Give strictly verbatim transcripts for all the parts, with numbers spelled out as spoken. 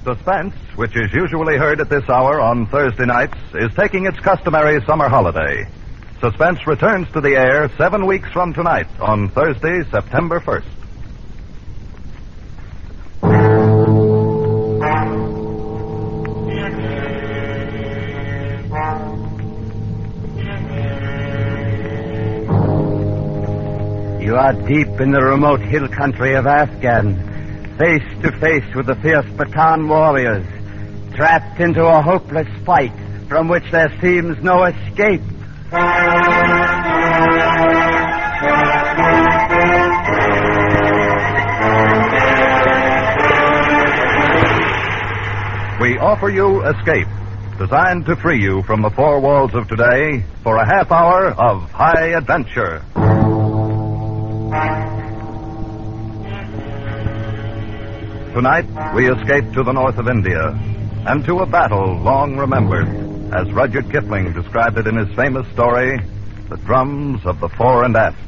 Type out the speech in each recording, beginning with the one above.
Suspense, which is usually heard at this hour on Thursday nights, is taking its customary summer holiday. Suspense returns to the air seven weeks from tonight on Thursday, September first. You are deep in the remote hill country of Afghan, face to face with the fierce Pathan warriors, trapped into a hopeless fight from which there seems no escape. We offer you Escape, designed to free you from the four walls of today for a half hour of high adventure. Tonight, we escape to the north of India and to a battle long remembered, as Rudyard Kipling described it in his famous story, The Drums of the Fore and Aft.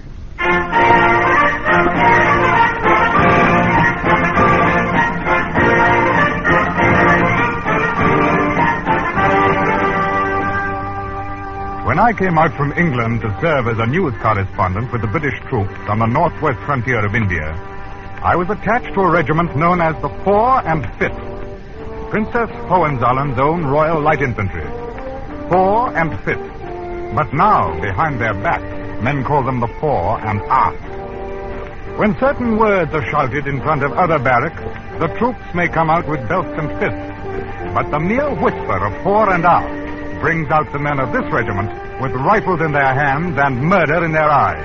When I came out from England to serve as a news correspondent with the British troops on the northwest frontier of India, I was attached to a regiment known as the Fore and Fifth, Princess Hohenzollerns own Royal Light Infantry. Fore and Fifth. But now, behind their backs, men call them the Fore and Aft. When certain words are shouted in front of other barracks, the troops may come out with belts and fists. But the mere whisper of Fore and Aft brings out the men of this regiment with rifles in their hands and murder in their eyes.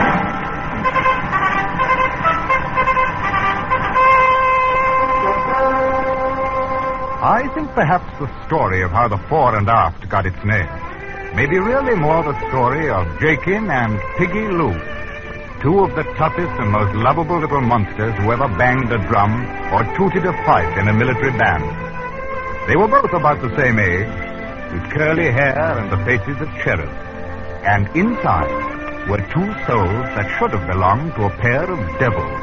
I think perhaps the story of how the Fore and Aft got its name may be really more the story of Jakin and Piggy Lou, two of the toughest and most lovable little monsters who ever banged a drum or tooted a fife in a military band. They were both about the same age, with curly hair and the faces of cherubs, and inside were two souls that should have belonged to a pair of devils.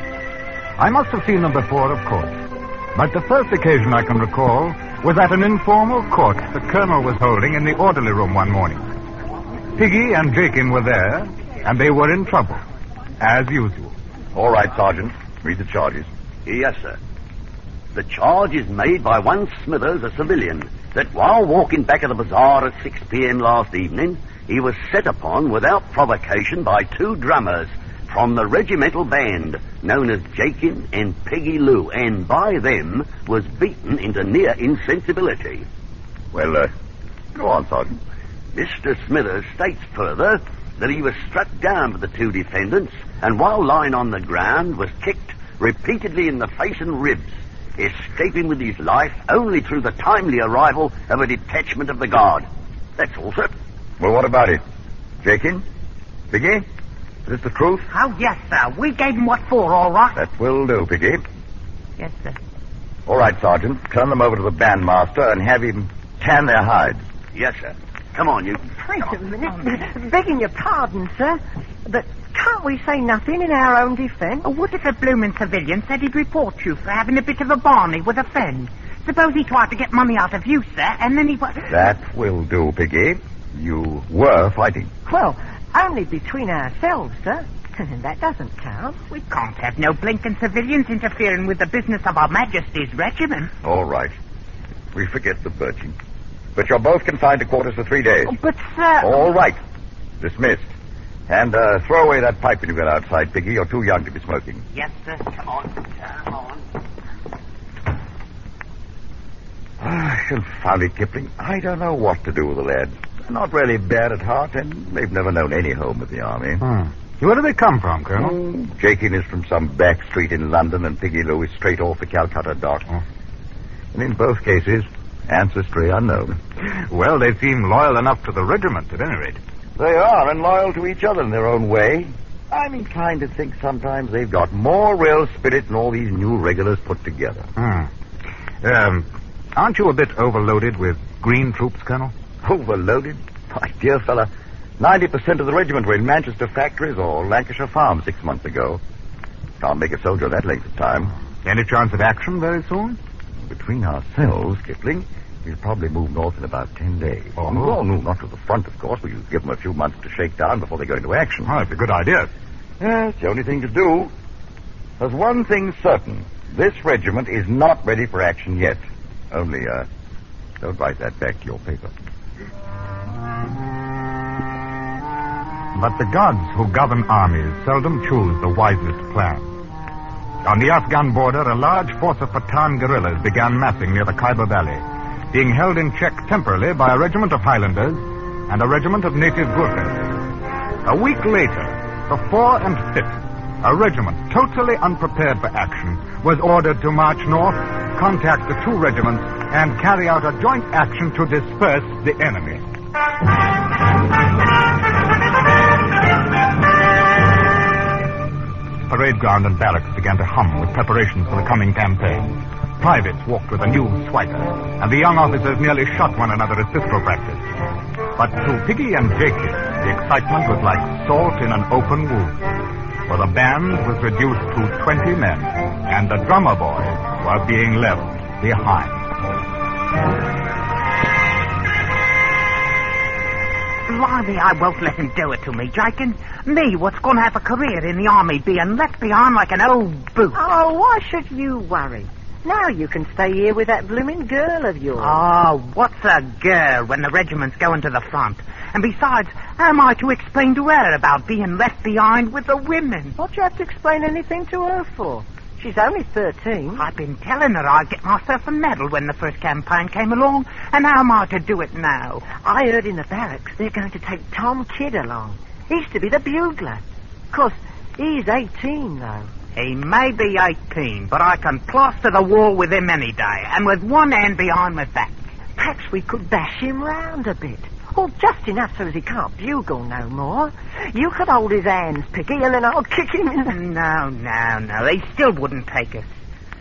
I must have seen them before, of course. But the first occasion I can recall was at an informal court the colonel was holding in the orderly room one morning. Piggy and Jakin were there, and they were in trouble, as usual. All right, Sergeant. Read the charges. Yes, sir. The charge is made by one Smithers, a civilian, that while walking back of the bazaar at six p.m. last evening, he was set upon without provocation by two drummers from the regimental band known as Jakin and Peggy Lou, and by them was beaten into near insensibility. Well, uh, go on, Sergeant. Mister Smithers states further that he was struck down by the two defendants, and while lying on the ground was kicked repeatedly in the face and ribs, escaping with his life only through the timely arrival of a detachment of the guard. That's all, sir. Well, what about it? Jakin? Piggy? Is this the truth? Oh, yes, sir. We gave him what for, all right. That will do, Piggy. Yes, sir. All right, Sergeant. Turn them over to the bandmaster and have him tan their hides. Yes, sir. Come on, you. Wait a minute. Begging your pardon, sir, but can't we say nothing in our own defence? Oh, what if a bloomin' civilian said he'd report you for having a bit of a barney with a friend? Suppose he tried to get money out of you, sir, and then he... That will do, Piggy. You were fighting. Well, only between ourselves, sir. That doesn't count. We can't have no blinking civilians interfering with the business of Our Majesty's regiment. All right. We forget the birching. But you're both confined to quarters for three days. Oh, but, sir... All right. Dismissed. And uh, throw away that pipe when you get outside, Piggy. You're too young to be smoking. Yes, sir. Come on. Come on. Ah, confound it, Kipling. I don't know what to do with the lads. They're not really bad at heart, and they've never known any home with the army. Hmm. Where do they come from, Colonel? Oh, Jakin is from some back street in London, and Piggy Lou is straight off the Calcutta dock. Oh. And in both cases, ancestry unknown. Well, they seem loyal enough to the regiment, at any rate. They are, and loyal to each other in their own way. I'm inclined to think sometimes they've got more real spirit than all these new regulars put together. Hmm. Um, aren't you a bit overloaded with green troops, Colonel? Overloaded? My dear fella, ninety percent of the regiment were in Manchester factories or Lancashire farms six months ago. Can't make a soldier that length of time. Any chance of action very soon? between ourselves, Kipling, he'll probably move north in about ten days. Oh. No, no, not to the front, of course. We'll give them a few months to shake down before they go into action. Oh, that's a good idea. Yeah, it's the only thing to do. There's one thing certain. This regiment is not ready for action yet. Only, uh, don't write that back to your paper. But the gods who govern armies seldom choose the wisest plan. On the Afghan border, a large force of Pathan guerrillas began massing near the Khyber Valley, being held in check temporarily by a regiment of Highlanders and a regiment of native Gurkhas. A week later, the four and fifth, a regiment totally unprepared for action, was ordered to march north, contact the two regiments, and carry out a joint action to disperse the enemy. Parade ground and barracks began to hum with preparations for the coming campaign. Privates walked with a new swagger, and the young officers nearly shot one another at pistol practice. But to Piggy and Jakin, the excitement was like salt in an open wound. For the band was reduced to twenty men, and the drummer boys were being left behind. Blimey, I won't let him do it to me, Jakin. Me, what's going to have a career in the army, being left behind like an old boot. Oh, why should you worry? Now you can stay here with that blooming girl of yours. Oh, what's a girl when the regiment's going to the front? And besides, how am I to explain to her about being left behind with the women? What do you have to explain anything to her for? She's only thirteen. I've been telling her I'd get myself a medal when the first campaign came along, and how am I to do it now? I heard in the barracks they're going to take Tom Kidd along. He's to be the bugler. Of course, he's eighteen, though. He may be eighteen, but I can plaster the wall with him any day, and with one hand behind my back. Perhaps we could bash him round a bit. Well, just enough so as he can't bugle no more. You could hold his hands, Piggy, and then I'll kick him in the... No, no, no. He still wouldn't take us.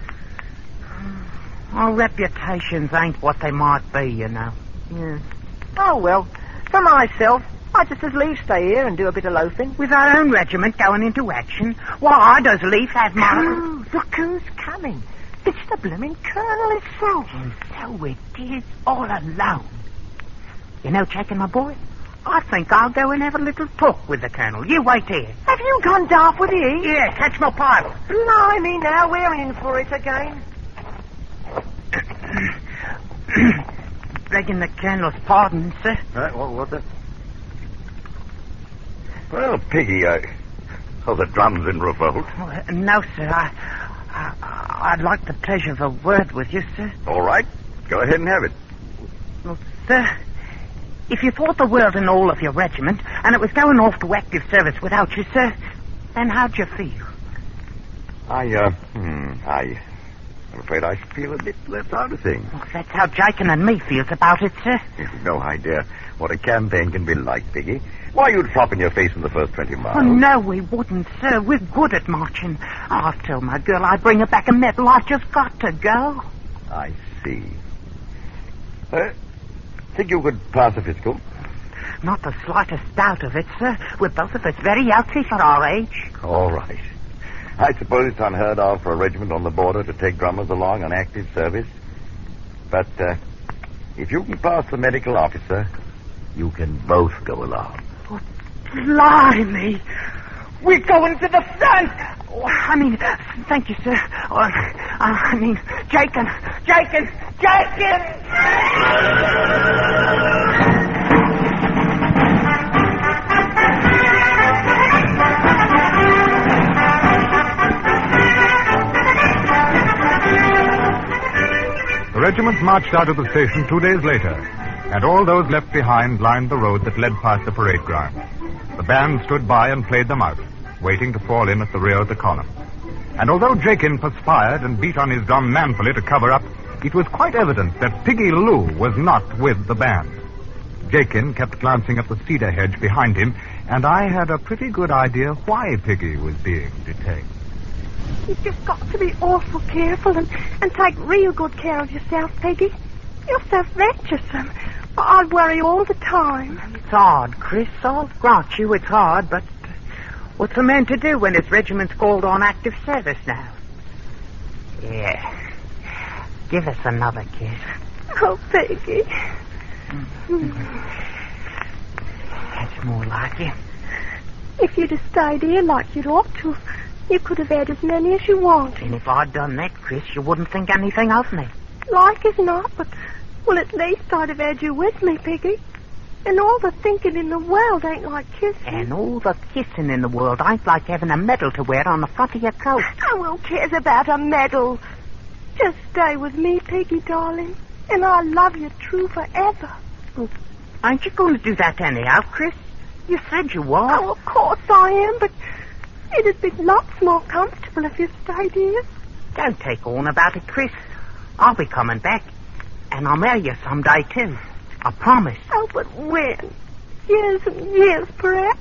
Our reputations ain't what they might be, you know. Yeah. Oh, well, for myself, I'd just as leave stay here and do a bit of loafing. With our own regiment going into action, why does Leaf have my... Oh, look who's coming. It's the blooming Colonel himself. And so it is, all alone. You know, Jakin, my boy, I think I'll go and have a little talk with the Colonel. You wait here. Have you gone daft with the heat? Yeah, catch my pipe. Blimey, now we're in for it again. Begging the Colonel's pardon, sir. Uh, what, what's that? Well, Piggy, I... Oh, the drum's in revolt. Oh, uh, no, sir. I, I, I'd like the pleasure of a word with you, sir. All right. Go ahead and have it. Well, sir, if you thought the world and all of your regiment, and it was going off to active service without you, sir, then how'd you feel? I, uh, hmm, I... I'm afraid I feel a bit left out of things. Well, that's how Jakin and me feels about it, sir. You've no idea what a campaign can be like, Piggy. Why, you'd flop in your face in the first twenty miles. Oh, no, we wouldn't, sir. We're good at marching. I'll tell my girl I'd bring her back a medal. I've just got to go. I see. Uh, think you could pass a physical? Not the slightest doubt of it, sir. We're both of us very healthy for our age. All right. I suppose it's unheard of for a regiment on the border to take drummers along on active service. But uh, if you can pass the medical officer, you can both go along. Oh, blimey! We're going to the front! Oh, I mean, thank you, sir. Oh, uh, I mean, Jakin! Jakin! Jakin! The regiment marched out of the station two days later, and all those left behind lined the road that led past the parade ground. The band stood by and played them out, waiting to fall in at the rear of the column. And although Jakin perspired and beat on his drum manfully to cover up, it was quite evident that Piggy Lou was not with the band. Jakin kept glancing at the cedar hedge behind him, and I had a pretty good idea why Piggy was being detained. You've just got to be awful careful and, and take real good care of yourself, Peggy. You're so venturesome. I'd worry all the time. It's hard, Chris. I'll grant you it's hard, but what's a man to do when his regiment's called on active service now? Yeah. Give us another kiss. Oh, Peggy. That's more like it. If you'd have stayed here like you'd ought to, you could have had as many as you wanted. And if I'd done that, Chris, you wouldn't think anything of me. Like as not, but, well, at least I'd have had you with me, Peggy. And all the thinking in the world ain't like kissing. And all the kissing in the world ain't like having a medal to wear on the front of your coat. Oh, who cares about a medal? Just stay with me, Peggy, darling. And I'll love you true forever. Well, aren't you going to do that anyhow, Chris? You said you were. Oh, of course I am, but it'd be lots more comfortable if you stayed here. Don't take on about it, Chris. I'll be coming back. And I'll marry you someday, too. I promise. Oh, but when? Years and years, perhaps.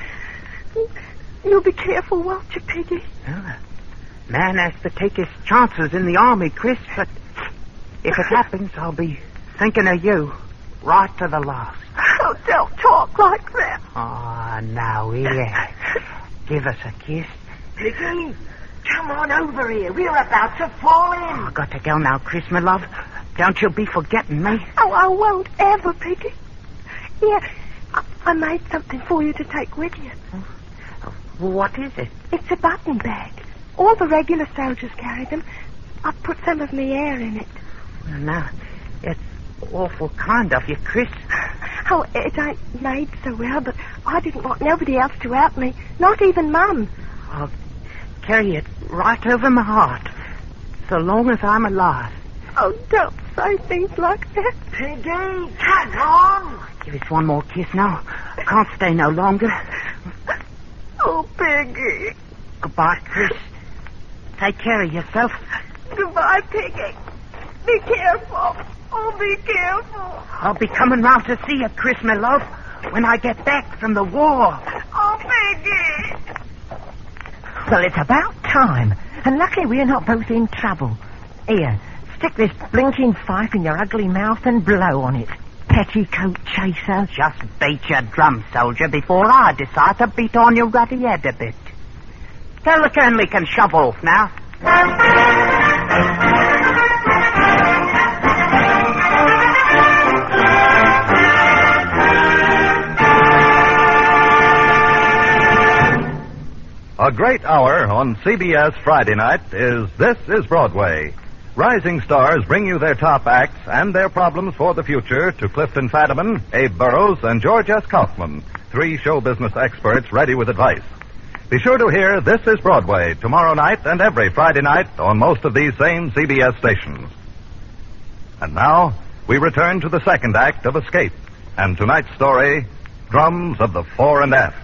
You'll be careful, won't you, Peggy? Well, a man has to take his chances in the army, Chris, but if it happens, I'll be thinking of you right to the last. Oh, don't talk like that. Oh, now, here. Give us a kiss. Piggy, come on over here. We're about to fall in. Oh, I've got to go now, Chris, my love. Don't you be forgetting me. Oh, I won't ever, Peggy. Here, I, I made something for you to take with you. Well, what is it? It's a button bag. All the regular soldiers carry them. I've put some of me air in it. Well, now, it's awful kind of you, Chris. Oh, it ain't made so well, but I didn't want nobody else to help me, not even Mum. I'll carry it right over my heart, so long as I'm alive. Oh, don't say things like that. Piggy, come on. Give us one more kiss now. I can't stay no longer. Oh, Peggy. Goodbye, Chris. Take care of yourself. Goodbye, Peggy. Be careful. Oh, be careful. I'll be coming round to see you, Chris, my love, when I get back from the war. Oh, Peggy. Well, it's about time. And luckily we're not both in trouble. Here, stick this blinking fife in your ugly mouth and blow on it. Petticoat chaser. Just beat your drum, soldier, before I decide to beat on your ruddy head a bit. Tell the colonel he can shove off now. A great hour on C B S Friday night is This is Broadway. Rising stars bring you their top acts and their problems for the future to Clifton Fadiman, Abe Burrows, and George S. Kaufman, three show business experts ready with advice. Be sure to hear This is Broadway tomorrow night and every Friday night on most of these same C B S stations. And now, we return to the second act of Escape, and tonight's story, Drums of the Fore and Aft.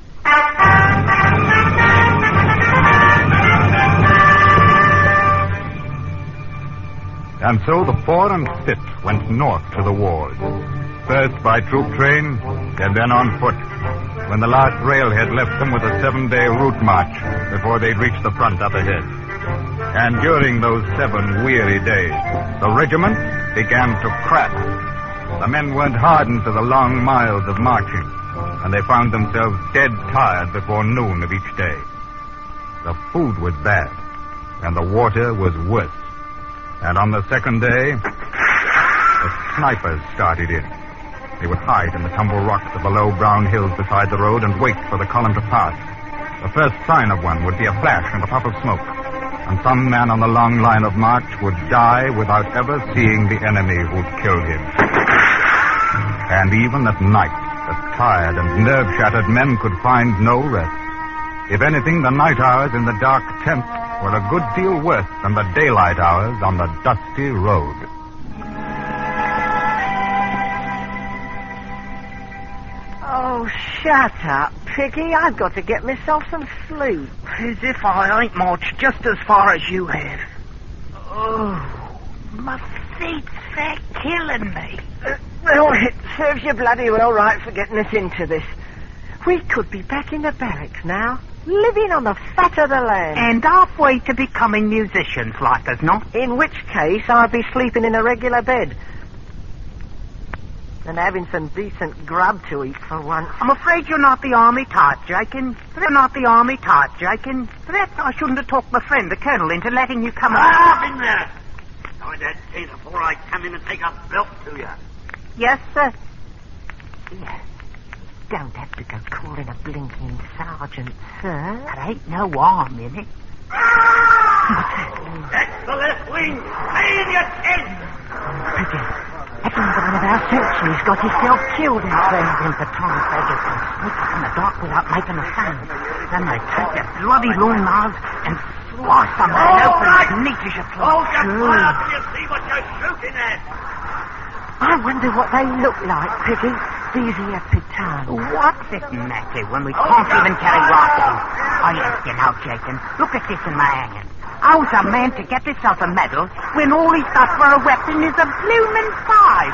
And so the Fore and Fifth went north to the wars. First by troop train, and then on foot, when the last railhead left them with a seven-day route march before they'd reach the front up ahead. And during those seven weary days, the regiment began to crack. The men weren't hardened to the long miles of marching, and they found themselves dead tired before noon of each day. The food was bad, and the water was worse. And on the second day, the snipers started in. They would hide in the tumble rocks of the low brown hills beside the road and wait for the column to pass. The first sign of one would be a flash and a puff of smoke, and some man on the long line of march would die without ever seeing the enemy who'd killed him. And even at night, the tired and nerve-shattered men could find no rest. If anything, the night hours in the dark tents were a good deal worse than the daylight hours on the dusty road. Oh, shut up, Piggy. I've got to get myself some sleep. As if I ain't marched just as far as you have. Oh, my feet, they're killing me. Uh, well, it serves you bloody well right for getting us into this. We could be back in the barracks now, living on the fat of the land. And halfway to becoming musicians like us, not? In which case, I'd be sleeping in a regular bed. And having some decent grub to eat for once. I'm afraid you're not the army type, Jakin. You're not the army type, Jakin. Perhaps I shouldn't have talked my friend, the colonel, into letting you come Ah, in there! I of that tent before I come in and take a belt to you. Yes, sir. Yeah. Don't have to go calling a blinking sergeant, sir. There ain't no harm in it. That's the left wing. Stay in your tent. Piggy, that's another one of our sentries got himself killed in there. Them Patron beggars can sneak up in the dark without making a sound. Then they take their bloody long knives and slice them right open as neat as you please. Hold your fire till you see what you're shooting at. I wonder what they look like, Piggy. These here Patons. What's it matter when we can't even carry rifles? Oh, yes, you know, Jacob. Look at this in my hanging. How's a man to get himself a medal when all he's got for a weapon is a bloomin' five?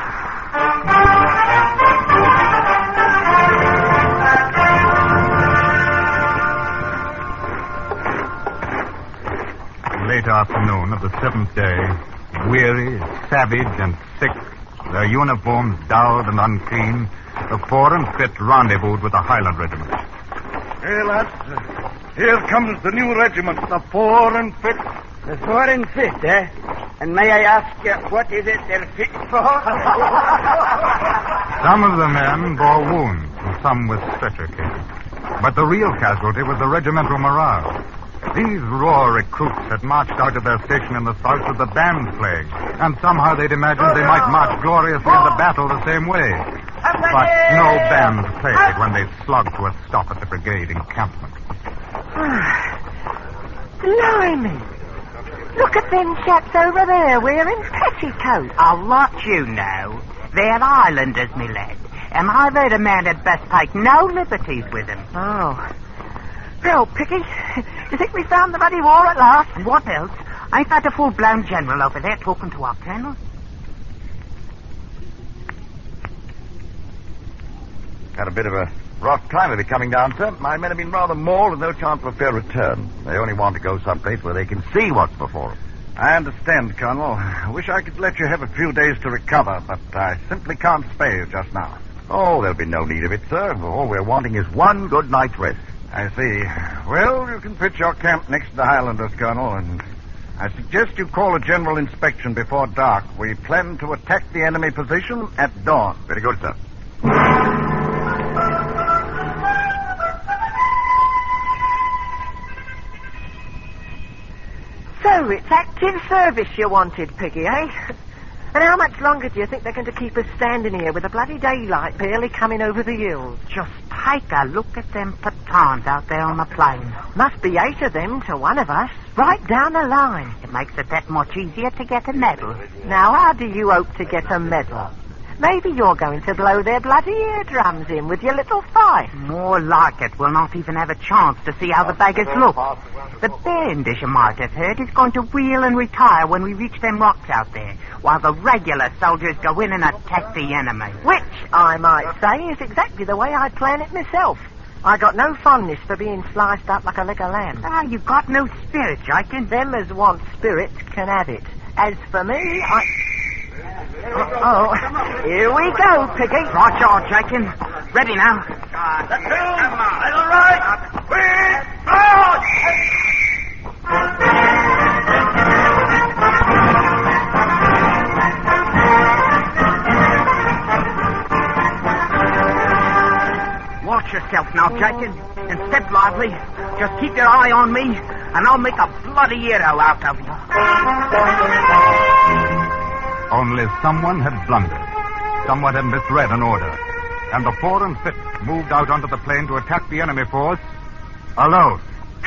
Late afternoon of the seventh day, weary, savage, and sick, their uniforms dulled and unclean, the four and fifth rendezvoused with the Highland Regiment. Hey, lads, here comes the new regiment, the four and fifth. The four and fifth, eh? And may I ask you, what is it they're fit for? Some of the men bore wounds, and some with stretcher cases. But the real casualty was the regimental morale. These raw recruits had marched out of their station in the south with the band playing, and somehow they'd imagined they might march gloriously into battle the same way. But no band played when they slogged to a stop at the brigade encampment. Blimey! Look at them chaps over there wearing petticoats. I'll let you know. They're Islanders, me lad. And I've heard a man had best take no liberties with them. Oh. Well, Picky, do you think we found the bloody war at last? And what else? Ain't that a full-blown general over there talking to our colonel? Had a bit of a rough time of it coming down, sir. My men have been rather mauled and no chance of a fair return. They only want to go someplace where they can see what's before them. I understand, Colonel. I wish I could let you have a few days to recover, but I simply can't spare you just now. Oh, there'll be no need of it, sir. All we're wanting is one good night's rest. I see. Well, you can pitch your camp next to the Highlanders, Colonel, and I suggest you call a general inspection before dark. We plan to attack the enemy position at dawn. Very good, sir. So, it's active service you wanted, Piggy, eh? And how much longer do you think they're going to keep us standing here with the bloody daylight barely coming over the hills? Just take a look at them Patons out there on the plain. Must be eight of them to one of us, right down the line. It makes it that much easier to get a medal. Now, how do you hope to get a medal? Maybe you're going to blow their bloody eardrums in with your little fife. More like it. We'll not even have a chance to see how the beggars look. The band, as you might have heard, is going to wheel and retire when we reach them rocks out there, while the regular soldiers go in and attack the enemy. Which, I might say, is exactly the way I plan it myself. I got no fondness for being sliced up like a leg of lamb. Ah, you got no spirit, Jakin. Them as want spirit can have it. As for me, I... Oh, here we go, Piggy. Right, y'all, Jakin. Ready now. The two, little right, quick, out! Watch yourself now, Jakin, and step lively. Just keep your eye on me, and I'll make a bloody hero out of you. Only someone had blundered. Someone had misread an order. And the four and fifth moved out onto the plain to attack the enemy force alone.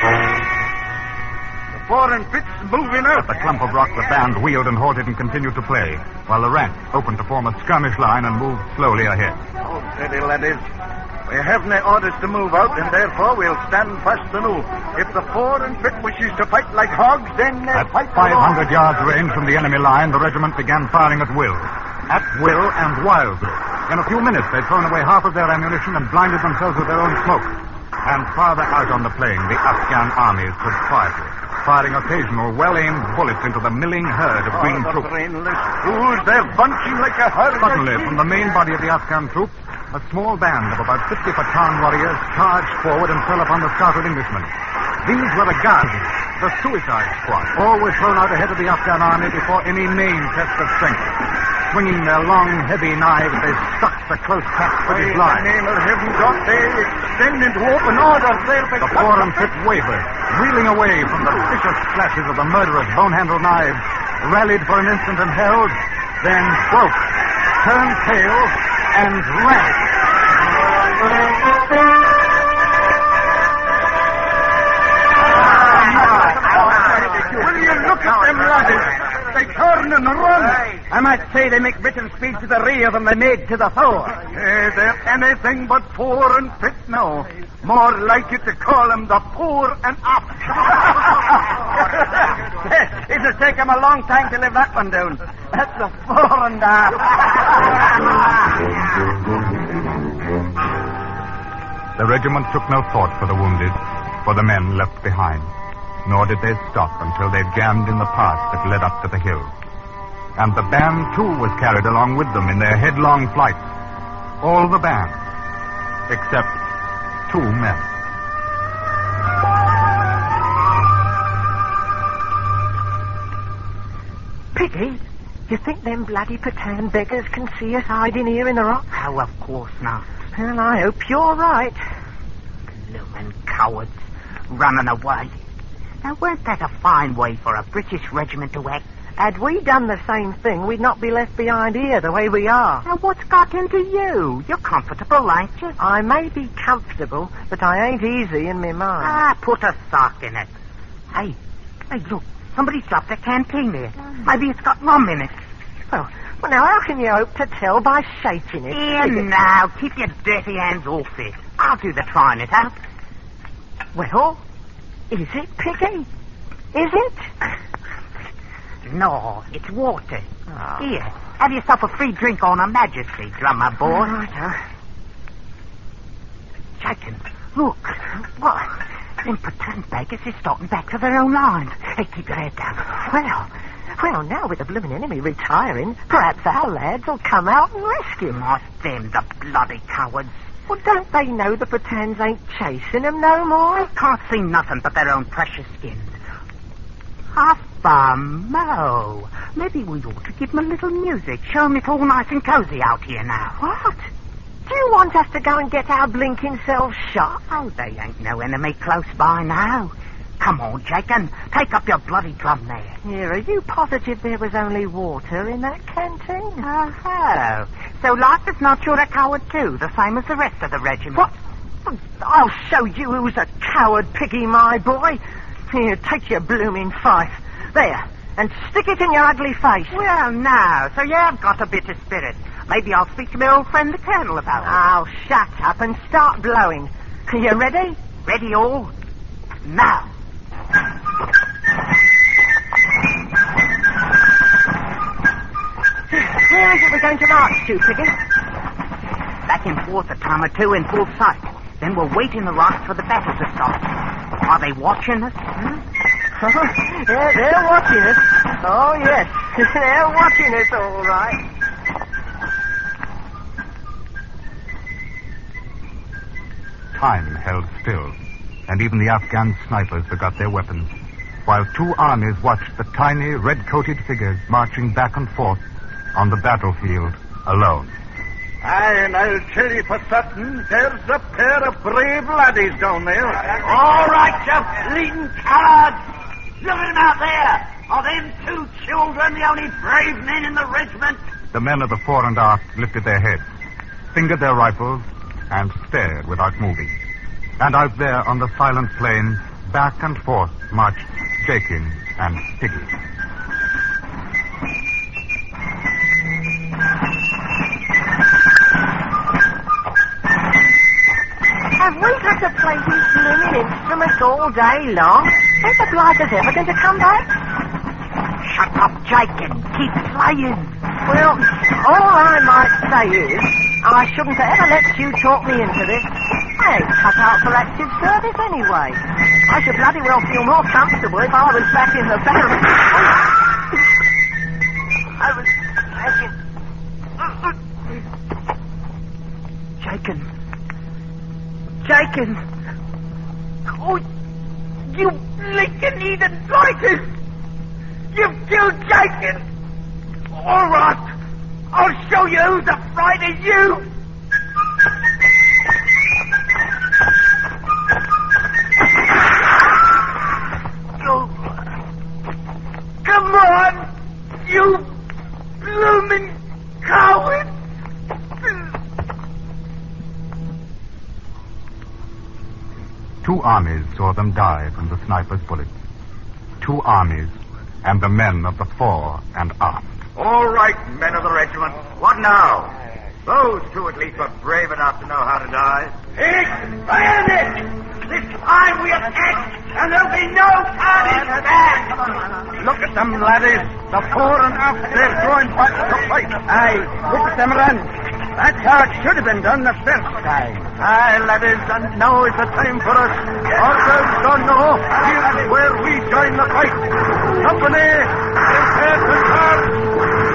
The four and fifth's moving up. At the clump of rock, the band wheeled and halted and continued to play, while the rank opened to form a skirmish line and moved slowly ahead. Oh, steady, laddies. We have no orders to move out, and therefore we'll stand fast anew. If the four and fifth wishes to fight like hogs, then they'll At fight five hundred along. yards range from the enemy line, the regiment began firing at will. At will and wildly. In a few minutes, they'd thrown away half of their ammunition and blinded themselves with their own smoke. And farther out on the plain, the Afghan armies stood quietly, firing occasional, well-aimed bullets into the milling herd of green Oh, the troops. brainless fools, they're bunching like a herd. Suddenly, from the main body of the Afghan troops, a small band of about fifty Pathan warriors charged forward and fell upon the startled Englishmen. These were the Ghazis, the suicide squad. All were thrown out ahead of the Afghan army before any main test of strength. Swinging their long, heavy knives, they stuck the close packed British line. In the name of heaven, Doc, they extend into open order. They'll be... The four and fifth wavered, reeling away from the vicious flashes of the murderous bone-handled knives, rallied for an instant and held, then broke, turned tail, and ran. Will you look at them laddies? They turn and run. I might say they make Britain speed to the rear than they made to the fore. Eh, they're anything but four and fifth now. More like it to call them the poor and up. It'll take them a long time to live that one down. That's the four and a half. The regiment took no thought for the wounded, for the men left behind. Nor did they stop until they'd jammed in the pass that led up to the hill. And the band, too, was carried along with them in their headlong flight. All the band, except two men. Piggy, you think them bloody Patan beggars can see us hiding here in the rock? Oh, of course not. Well, I hope you're right. Bloomin' cowards, running away. Now, weren't that a fine way for a British regiment to act? Had we done the same thing, we'd not be left behind here the way we are. Now, what's got into you? You're comfortable, ain't you? I may be comfortable, but I ain't easy in my mind. Ah, put a sock in it. Hey, hey, look, somebody's dropped a canteen here. Maybe it's got rum in it. Well, well, now, how can you hope to tell by shaking it? Here now, keep your dirty hands off it. I'll do the trying it out. Well, is it, Piggy? Is it? No, it's water. Oh. Here, have yourself a free drink on Her Majesty, drummer boy. All right, huh? Shaken, look. What? Them Patan beggars is starting back to their own lines. Hey, keep your head down. Well, well, now with the blooming enemy retiring, perhaps our lads will come out and rescue them. Not them, the bloody cowards. Well, don't they know the Patans ain't chasing them no more? They can't see nothing but their own precious skins. Mo. Maybe we ought to give them a little music. Show them it's all nice and cozy out here now. What? Do you want us to go and get our blinking selves shot? Oh, they ain't no enemy close by now. Come on, Jakin. Take up your bloody drum there. Here, are you positive there was only water in that canteen? Oh, so life is not you're a coward too, the same as the rest of the regiment. What? I'll show you who's a coward, Piggy, my boy. Here, take your blooming fife. There, and stick it in your ugly face. Well, now, so you have got a bit of spirit. Maybe I'll speak to my old friend the Colonel about it. Oh, shut up and start blowing. Are you ready? Ready all? Now. Where is it we're going to march to, Piggy? Back and forth a time or two in full sight. Then we'll wait in the rocks for the battle to start. Are they watching us? Hmm? yeah, they're watching us. Oh, yes. They're watching us, all right. Time held still, and even the Afghan snipers forgot their weapons, while two armies watched the tiny, red-coated figures marching back and forth on the battlefield alone. Aye, and I'll tell you for certain, there's a pair of brave laddies down there. All right, you bleeding cowards! Look at them out there! Are them two children the only brave men in the regiment? The men of the fore and aft lifted their heads, fingered their rifles, and stared without moving. And out there on the silent plain, back and forth marched Jakin and Piggy. Have we got to play these blooming instruments all day long? Ain't the blighters ever going to come back? Shut up, Jakin. Keep playing. Well, all I might say is, I shouldn't have ever let you talk me into this. I ain't cut out for active service anyway. I should bloody well feel more comfortable if I was back in the barracks. I was Jakin. Jakin. Oh, you bleak Eden Titus! You've killed Jacob! All right. I'll show you who's afraid of you! Come on, you bloomin' coward! Two armies saw them die from the sniper's bullets. Two armies and the men of the fore and aft. All right, men of the regiment. What now? Those two at least were brave enough to know how to die. Pig! Bayonet! This time we attack, and there'll be no turning back! Look at them, laddies. The fore and aft, they're drawing back to fight. Aye, look at them run. That's how it should have been done the first time. Aye, laddies, and now is the time for us. Orders don't know. Here's where we join the fight. Company, prepare to charge.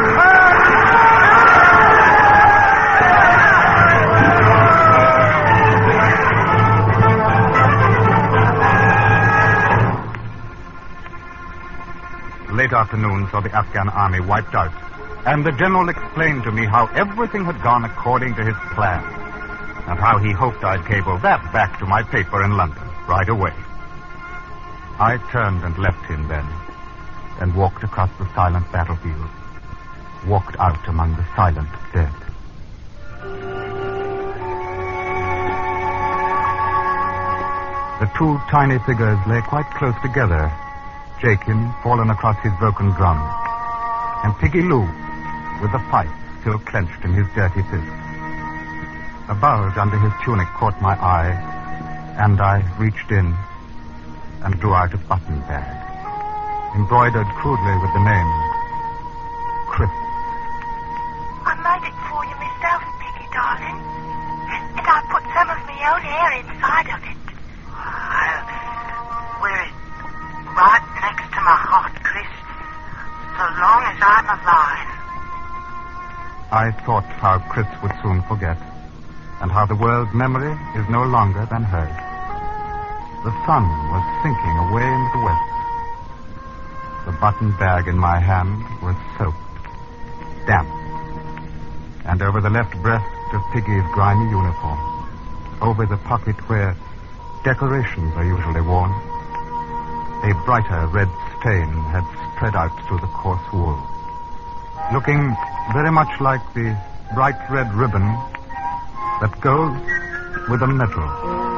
Late afternoon saw the Afghan army wiped out, and the general explained to me how everything had gone according to his plan, and how he hoped I'd cable that back to my paper in London right away. I turned and left him then, and walked across the silent battlefield, walked out among the silent dead. The two tiny figures lay quite close together, Jakin fallen across his broken drum, and Piggy Lou with the pipe still clenched in his dirty fist. A bulge under his tunic caught my eye, and I reached in and drew out a button bag, embroidered crudely with the name, Chris. I made it for you myself, Piggy, darling. And I put some of my own hair inside of it. I'll wear it right next to my heart, Chris, so long as I'm alive. I thought how Chris would soon forget, and how the world's memory is no longer than hers. The sun was sinking away into the west. The button bag in my hand was soaked, damp, and over the left breast of Piggy's grimy uniform, over the pocket where decorations are usually worn, a brighter red stain had spread out through the coarse wool, looking very much like the bright red ribbon that goes with a medal.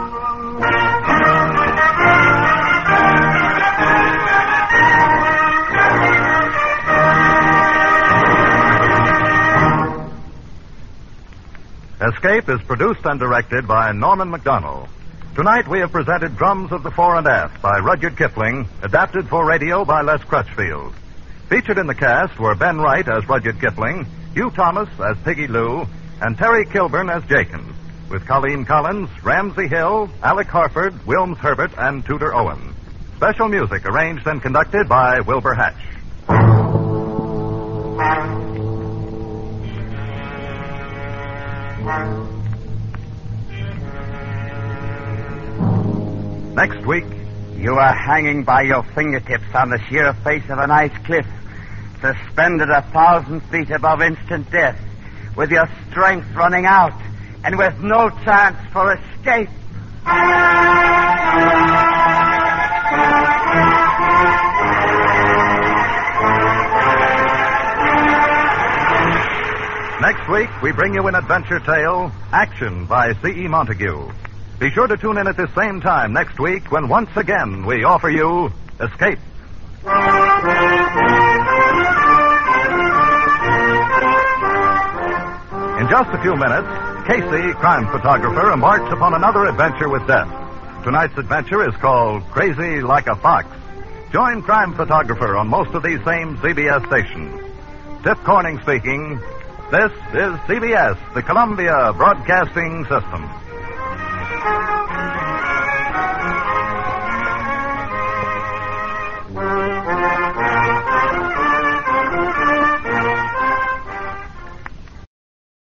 Escape is produced and directed by Norman MacDonald. Tonight we have presented Drums of the Fore and Aft by Rudyard Kipling, adapted for radio by Les Crutchfield. Featured in the cast were Ben Wright as Rudyard Kipling, Hugh Thomas as Piggy Lou, and Terry Kilburn as Jakin, with Colleen Collins, Ramsey Hill, Alec Harford, Wilms Herbert, and Tudor Owen. Special music arranged and conducted by Wilbur Hatch. Next week, you are hanging by your fingertips on the sheer face of an ice cliff, suspended a thousand feet above instant death, with your strength running out, and with no chance for escape. Next week, we bring you an adventure tale, Action by C E Montague. Be sure to tune in at this same time next week when once again we offer you Escape. In just a few minutes, Casey, crime photographer, embarks upon another adventure with death. Tonight's adventure is called Crazy Like a Fox. Join crime photographer on most of these same C B S stations. Tip Corning speaking. This is C B S, the Columbia Broadcasting System.